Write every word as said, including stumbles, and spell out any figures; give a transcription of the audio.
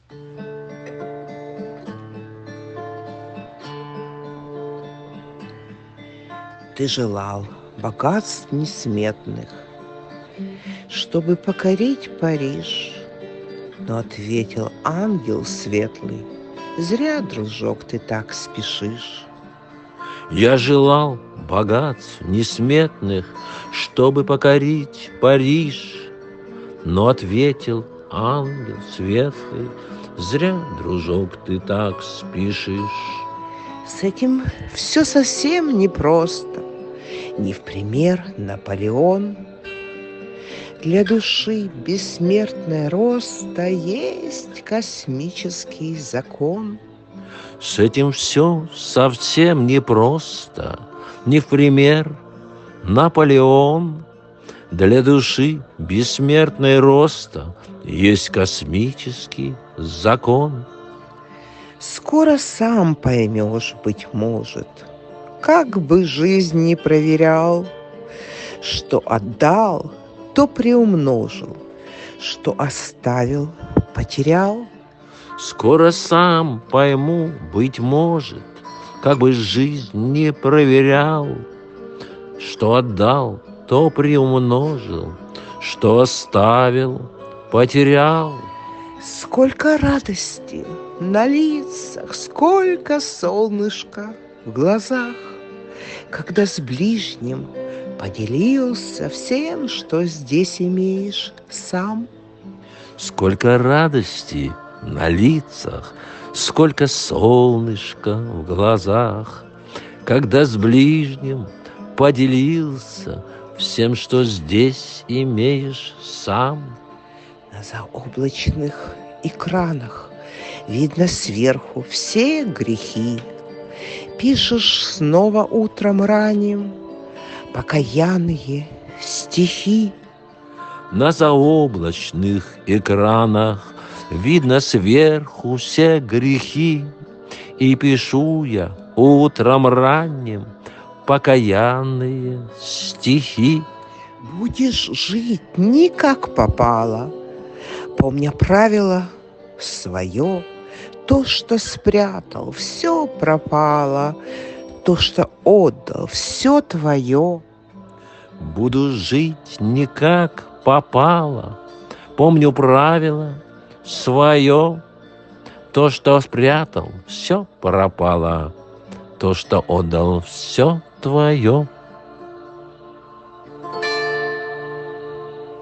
Ты желал богатств несметных, чтобы покорить Париж. Но ответил ангел светлый: зря, дружок, ты так спешишь. Я желал богатств несметных, чтобы покорить Париж. Но ответил ангел светлый: зря, дружок, ты так спешишь. С этим все совсем непросто. Не в пример Наполеон. Для души бессмертная роста есть космический закон. С этим все совсем непросто, не в пример Наполеон. Для души бессмертной роста есть космический закон. Скоро сам поймешь, быть может, как бы жизнь не проверял, что отдал, то приумножил, что оставил, потерял. Скоро сам пойму, быть может, как бы жизнь не проверял, что отдал, то приумножил, что оставил, потерял. Сколько радости на лицах, сколько солнышка в глазах, когда с ближним поделился всем, что здесь имеешь сам. Сколько радости на лицах, сколько солнышка в глазах, когда с ближним поделился всем, что здесь имеешь сам. На заоблачных экранах видно сверху все грехи. Пишешь снова утром ранним покаянные стихи. На заоблачных экранах видно сверху все грехи. И пишу я утром ранним покаянные стихи. Будешь жить не как попало, помня правило свое. То, что спрятал, все пропало, то, что отдал, все твое. Буду жить не как попало, помню правило свое. То, что спрятал, все пропало, то, что отдал, все твое.